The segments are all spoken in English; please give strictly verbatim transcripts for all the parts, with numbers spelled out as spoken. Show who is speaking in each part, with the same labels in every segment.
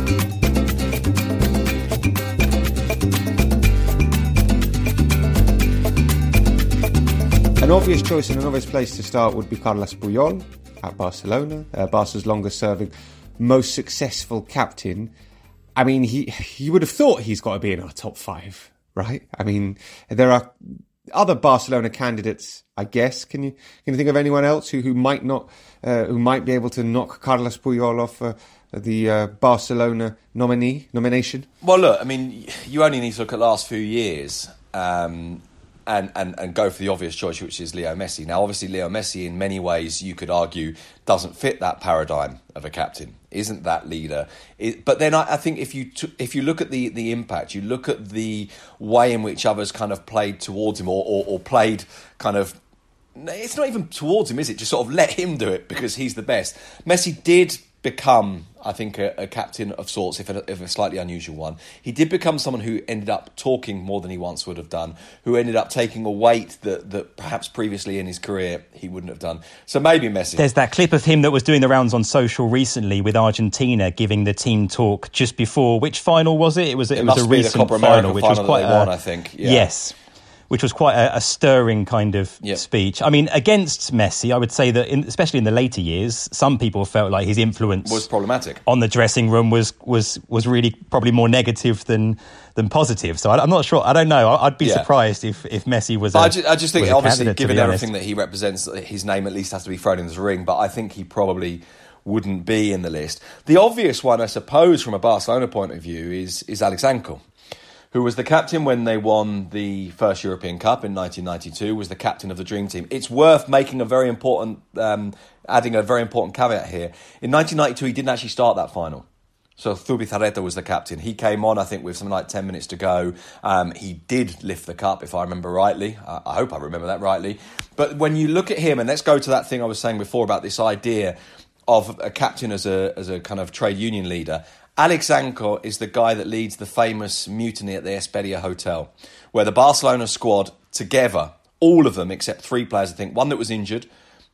Speaker 1: An obvious choice and an obvious place to start would be Carles Puyol at Barcelona, uh, Barca's longest-serving, most successful captain. I mean, he you would have thought he's got to be in our top five, right? I mean, there are other Barcelona candidates, I guess. Can you can you think of anyone else who, who might not uh, who might be able to knock Carles Puyol off uh, the uh, Barcelona nominee nomination?
Speaker 2: Well, look, I mean, you only need to look at the last few years. Um, And, and, and go for the obvious choice, which is Leo Messi. Now, obviously, Leo Messi, in many ways, you could argue, doesn't fit that paradigm of a captain, isn't that leader. It, but then I, I think if you t- if you look at the, the impact, you look at the way in which others kind of played towards him or, or, or played kind of... It's not even towards him, is it? Just sort of let him do it because he's the best. Messi did become, I think, a, a captain of sorts, if a, if a slightly unusual one. He did become someone who ended up talking more than he once would have done, who ended up taking a weight that, that perhaps previously in his career he wouldn't have done. So maybe Messi.
Speaker 3: There's that clip of him that was doing the rounds on social recently with Argentina giving the team talk just before, which final was it? It was, it,
Speaker 2: it
Speaker 3: was
Speaker 2: must
Speaker 3: a
Speaker 2: be
Speaker 3: recent
Speaker 2: the Copa
Speaker 3: final,
Speaker 2: America
Speaker 3: which
Speaker 2: final
Speaker 3: was quite
Speaker 2: that they
Speaker 3: a,
Speaker 2: won, I think. Yeah.
Speaker 3: Yes. Which was quite a, a stirring kind of
Speaker 2: yep.
Speaker 3: speech. I mean, against Messi, I would say that, in, especially in the later years, some people felt like his influence
Speaker 2: was problematic
Speaker 3: on the dressing room was was was really probably more negative than than positive. So I, I'm not sure. I don't know. I'd be
Speaker 2: yeah.
Speaker 3: surprised if, if Messi was.
Speaker 2: But
Speaker 3: a,
Speaker 2: I just, I just think, obviously, given everything
Speaker 3: honest.
Speaker 2: that he represents, his name at least has to be thrown in the ring. But I think he probably wouldn't be in the list. The obvious one, I suppose, from a Barcelona point of view, is is Alex Ankel, who was the captain when they won the first European Cup in nineteen ninety-two, was the captain of the Dream Team. It's worth making a very important, um, adding a very important caveat here. In nineteen ninety-two, he didn't actually start that final. So Zubizarreta was the captain. He came on, I think, with something like ten minutes to go. Um, he did lift the cup, if I remember rightly. I, I hope I remember that rightly. But when you look at him, and let's go to that thing I was saying before about this idea of a captain as a as a kind of trade union leader, Alex Ankel is the guy that leads the famous mutiny at the Esperia Hotel, where the Barcelona squad together, all of them except three players, I think, one that was injured,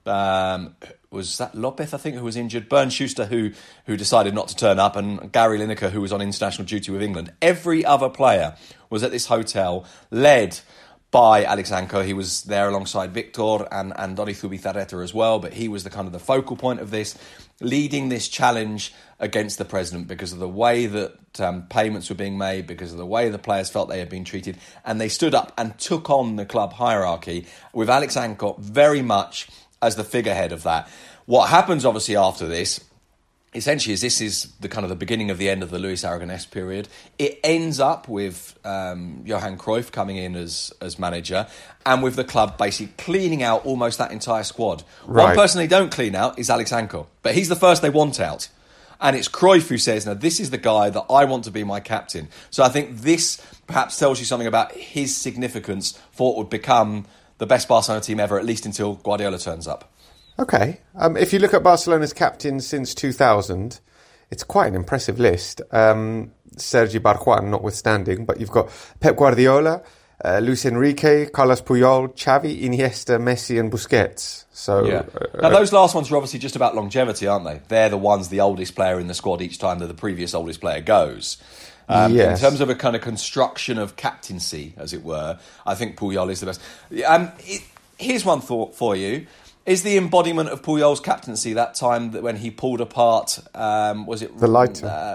Speaker 2: um, was that Lopez, I think, who was injured, Bernd Schuster, who who decided not to turn up, and Gary Lineker, who was on international duty with England. Every other player was at this hotel, led by Alex Ankel. He was there alongside Victor and, and Dori Zubizarreta as well, but he was the kind of the focal point of this, leading this challenge against the president because of the way that um, payments were being made, because of the way the players felt they had been treated, and they stood up and took on the club hierarchy with Alex Ankel very much as the figurehead of that. What happens obviously after this, essentially, is this is the kind of the beginning of the end of the Luis Aragonés period. It ends up with um, Johan Cruyff coming in as as manager, and with the club basically cleaning out almost that entire squad.
Speaker 1: Right.
Speaker 2: One person they don't clean out is Alex Ankel, but he's the first they want out. And it's Cruyff who says, no, this is the guy that I want to be my captain. So I think this perhaps tells you something about his significance for what would become the best Barcelona team ever, at least until Guardiola turns up.
Speaker 1: Okay. Um, if you look at Barcelona's captains since two thousand, it's quite an impressive list. Um, Sergi Barjuan notwithstanding, but you've got Pep Guardiola, uh, Luis Enrique, Carles Puyol, Xavi, Iniesta, Messi and Busquets. So,
Speaker 2: yeah.
Speaker 1: uh,
Speaker 2: Now, those last ones are obviously just about longevity, aren't they? They're the ones, the oldest player in the squad each time that the previous oldest player goes. Um, yes. In terms of a kind of construction of captaincy, as it were, I think Puyol is the best. Um, it, here's one thought for you. Is the embodiment of Puyol's captaincy that time that when he pulled apart, um, was it...
Speaker 1: The lighter?
Speaker 2: Uh,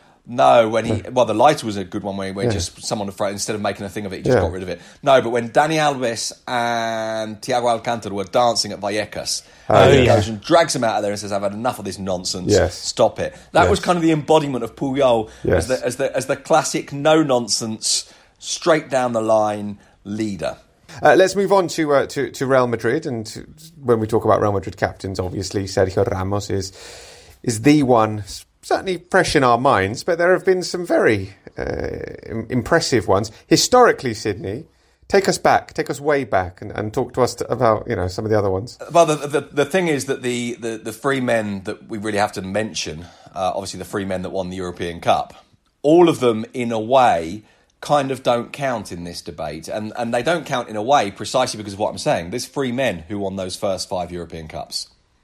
Speaker 2: no, when he... Well, the lighter was a good one where, where
Speaker 1: yeah.
Speaker 2: just someone afraid, instead of making a thing of it, he just
Speaker 1: yeah.
Speaker 2: got rid of it. No, but when Dani Alves and Thiago Alcantara were dancing at Vallecas,
Speaker 1: oh,
Speaker 2: and he
Speaker 1: yeah.
Speaker 2: goes and drags him out of there and says, I've had enough of this nonsense,
Speaker 1: yes.
Speaker 2: stop it. That
Speaker 1: yes.
Speaker 2: was kind of the embodiment of Puyol
Speaker 1: yes.
Speaker 2: as, the, as, the, as the classic no-nonsense, straight down the line leader.
Speaker 1: Uh, let's move on to, uh, to to Real Madrid, and to, when we talk about Real Madrid captains, obviously Sergio Ramos is is the one, certainly fresh in our minds, but there have been some very uh, impressive ones. Historically, Sydney, take us back, take us way back, and, and talk to us to, about you know some of the other ones.
Speaker 2: Well, the the, the thing is that the, the, the three men that we really have to mention, uh, obviously the three men that won the European Cup, all of them in a way kind of don't count in this debate, and and they don't count in a way precisely because of what I'm saying. There's three men who won those first five European Cups.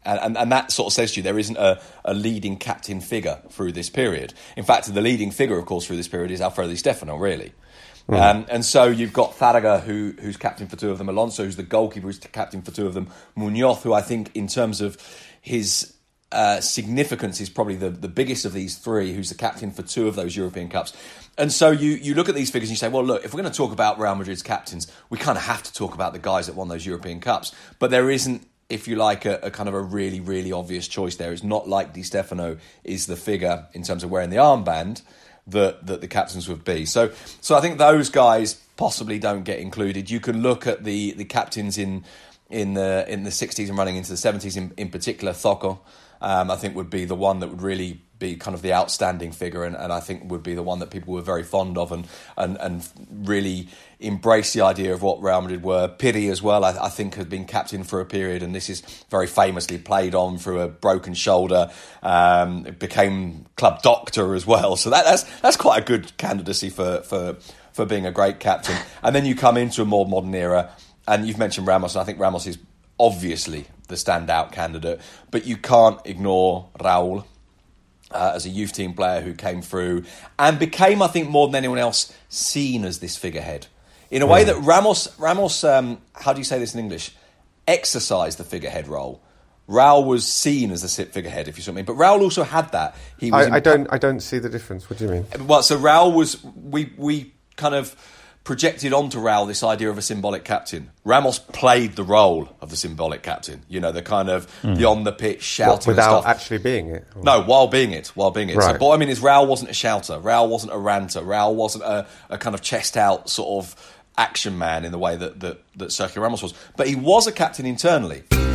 Speaker 2: And, and, and that sort of says to you there isn't a, a leading captain figure through this period. In fact, the leading figure, of course, through this period is Alfredo Di Stefano, really. Mm. Um, and so you've got Tárrega, who, who's captain for two of them, Alonso, who's the goalkeeper, who's captain for two of them, Muñoz, who I think in terms of his uh, significance is probably the, the biggest of these three, who's the captain for two of those European Cups. And so you, you look at these figures and you say, well, look, if we're going to talk about Real Madrid's captains, we kind of have to talk about the guys that won those European Cups. But there isn't, if you like, a, a kind of a really, really obvious choice there. It's not like Di Stefano is the figure in terms of wearing the armband that, that the captains would be. So so I think those guys possibly don't get included. You can look at the, the captains in in the in the sixties and running into the seventies, in, in particular, Zoco, um, I think would be the one that would really be kind of the outstanding figure, and, and I think would be the one that people were very fond of and and, and really embrace the idea of what Real Madrid were. Piri as well, I, I think, had been captain for a period, and this is very famously played on through a broken shoulder. Um, it became club doctor as well, so that, that's that's quite a good candidacy for, for, for being a great captain. And then you come into a more modern era, and you've mentioned Ramos, and I think Ramos is obviously the standout candidate, but you can't ignore Raúl. Uh, as a youth team player who came through and became, I think, more than anyone else, seen as this figurehead. In a way that Ramos, Ramos, um, how do you say this in English, exercised the figurehead role. Raúl was seen as the figurehead, if you see what I mean. But Raúl also had that. He was
Speaker 1: I, I don't I don't see the difference. What do you mean?
Speaker 2: Well, so Raúl was, we, we kind of projected onto Raúl this idea of a symbolic captain. Ramos played the role of the symbolic captain, you know, the kind of mm. the on the pitch shouting
Speaker 1: what, without
Speaker 2: and stuff.
Speaker 1: actually being it? Or?
Speaker 2: No, while being it, while being it.
Speaker 1: Right.
Speaker 2: So, but what I mean is Raúl wasn't a shouter, Raúl wasn't a ranter, Raúl wasn't a, a kind of chest out sort of action man in the way that, that, that Sergio Ramos was. But he was a captain internally.